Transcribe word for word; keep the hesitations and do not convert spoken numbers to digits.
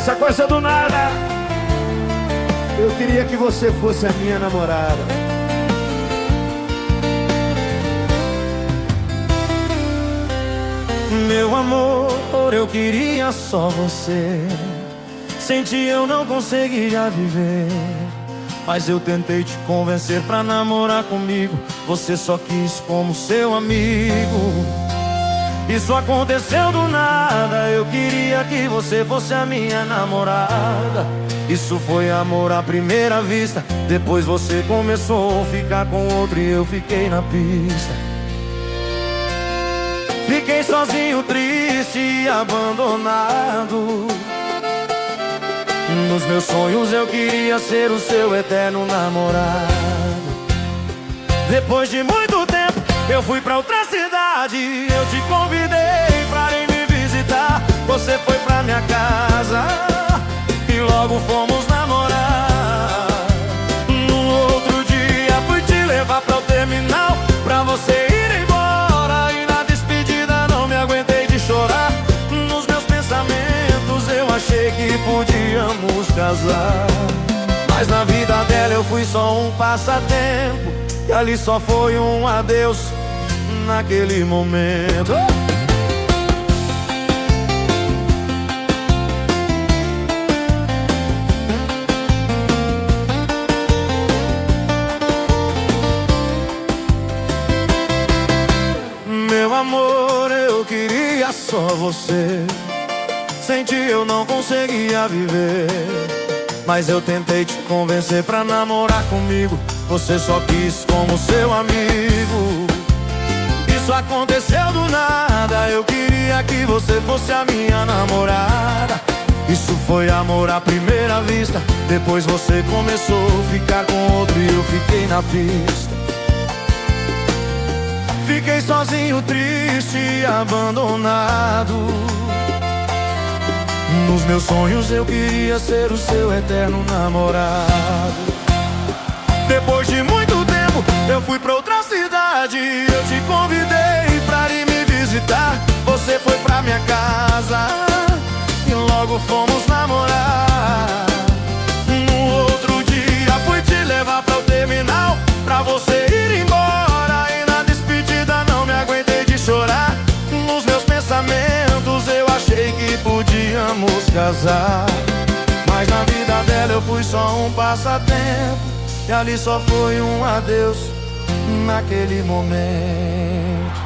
essa coisa do nada. Eu queria que você fosse a minha namorada. Meu amor, eu queria só você. Sem ti eu não conseguiria viver. Mas eu tentei te convencer pra namorar comigo. Você só quis como seu amigo. Isso aconteceu do nada. Eu queria que você fosse a minha namorada. Isso foi amor à primeira vista. Depois você começou a ficar com outro e eu fiquei na pista. Fiquei sozinho, triste e abandonado. Nos meus sonhos eu queria ser o seu eterno namorado. Depois de muito tempo eu fui pra outra cidade. Eu te convidei pra ir me visitar. Você foi pra minha casa e logo fomos namorar. No outro dia fui te levar pra o terminal pra você ir embora. E na despedida não me aguentei de chorar. Nos meus pensamentos eu achei que podíamos casar. Mas na vida dela eu fui só um passatempo. E ali só foi um adeus naquele momento. Meu amor, eu queria só você. Sem ti eu não conseguia viver. Mas eu tentei te convencer pra namorar comigo. Você só quis como seu amigo. Isso aconteceu do nada. Eu queria que você fosse a minha namorada. Isso foi amor à primeira vista. Depois você começou a ficar com outro e eu fiquei na pista. Fiquei sozinho, triste e abandonado. Nos meus sonhos eu queria ser o seu eterno namorado. Depois de muito tempo eu fui pra outra cidade. Eu te convidei pra ir me visitar. Você foi pra minha casa e logo fomos namorar. No outro dia fui te levar pra o terminal pra você ir embora. E na despedida não me aguentei de chorar. Nos meus pensamentos eu achei que podíamos casar. Mas na vida dela eu fui só um passatempo. E ali só foi um adeus naquele momento.